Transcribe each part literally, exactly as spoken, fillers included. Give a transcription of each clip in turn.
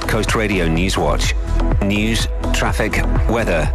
Coast Radio News Watch. News, traffic, weather.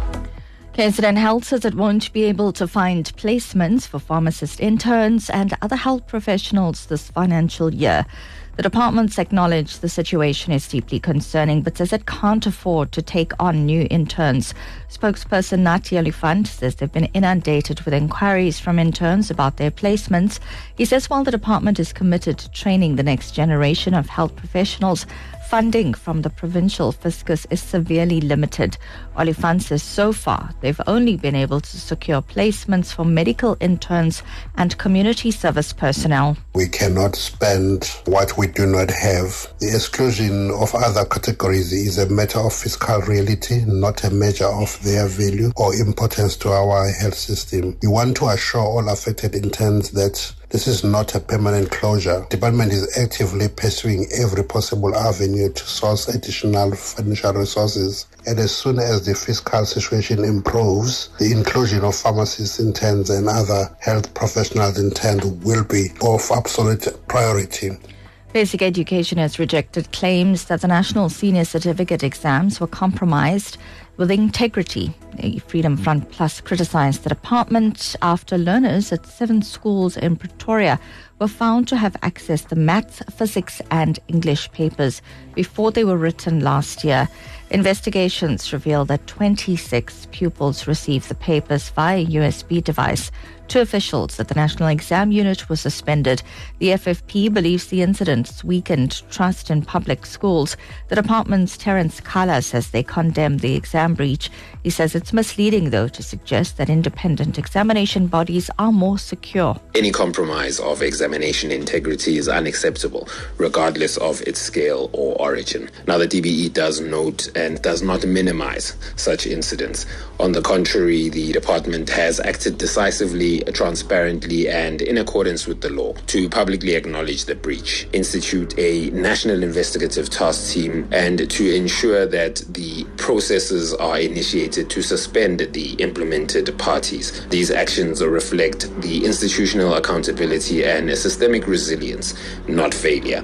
K Z N Health says it won't be able to find placements for pharmacist interns and other health professionals this financial year. The department's acknowledged the situation is deeply concerning, but says it can't afford to take on new interns. Spokesperson Nathi Olifant says they've been inundated with inquiries from interns about their placements. He says while the department is committed to training the next generation of health professionals, funding from the provincial fiscus is severely limited. Olifant says so far they've only been able to secure placements for medical interns and community service personnel. We cannot spend what we do not have. The exclusion of other categories is a matter of fiscal reality, not a measure of their value or importance to our health system. We want to assure all affected interns that this is not a permanent closure. The department is actively pursuing every possible avenue to source additional financial resources. And as soon as the fiscal situation improves, the inclusion of pharmacists, interns, and other health professionals interns will be of absolute priority. Basic Education has rejected claims that the National Senior Certificate exams were compromised with integrity. The Freedom Front Plus criticised the department after learners at seven schools in Pretoria were found to have accessed the maths, physics and English papers before they were written last year. Investigations reveal that twenty-six pupils received the papers via U S B device. Two officials at the National Exam Unit were suspended. The F F P believes the incidents weakened trust in public schools. The department's Terence Kala says they condemn the exam breach. He says it's misleading, though, to suggest that independent examination bodies are more secure. Any compromise of examination integrity is unacceptable, regardless of its scale or origin. Now, the D B E does note and does not minimize such incidents. On the contrary, the department has acted decisively, transparently, and in accordance with the law to publicly acknowledge the breach, institute a national investigative task team, and to ensure that the processes are initiated to suspend the implemented parties. These actions reflect the institutional accountability and systemic resilience, not failure.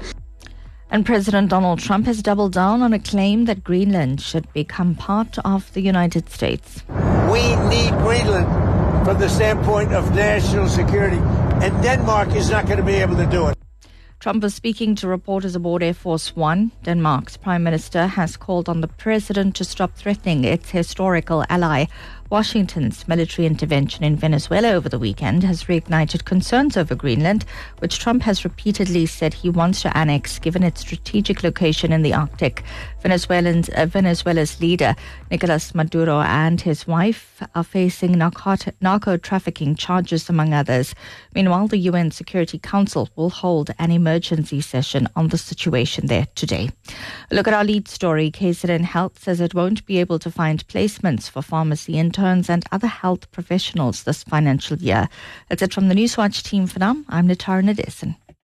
And President Donald Trump has doubled down on a claim that Greenland should become part of the United States. We need Greenland from the standpoint of national security, and Denmark is not going to be able to do it. Trump was speaking to reporters aboard Air Force One. Denmark's Prime Minister has called on the president to stop threatening its historical ally. Washington's military intervention in Venezuela over the weekend has reignited concerns over Greenland, which Trump has repeatedly said he wants to annex given its strategic location in the Arctic. Venezuelans, uh, Venezuela's leader, Nicolas Maduro, and his wife are facing narco, narco trafficking charges, among others. Meanwhile, the U N Security Council will hold an emergency session on the situation there today. Look at our lead story. K Z N Health says it won't be able to find placements for pharmacy interns and other health professionals this financial year. That's it from the Newswatch team for now. I'm Natara Nadesan.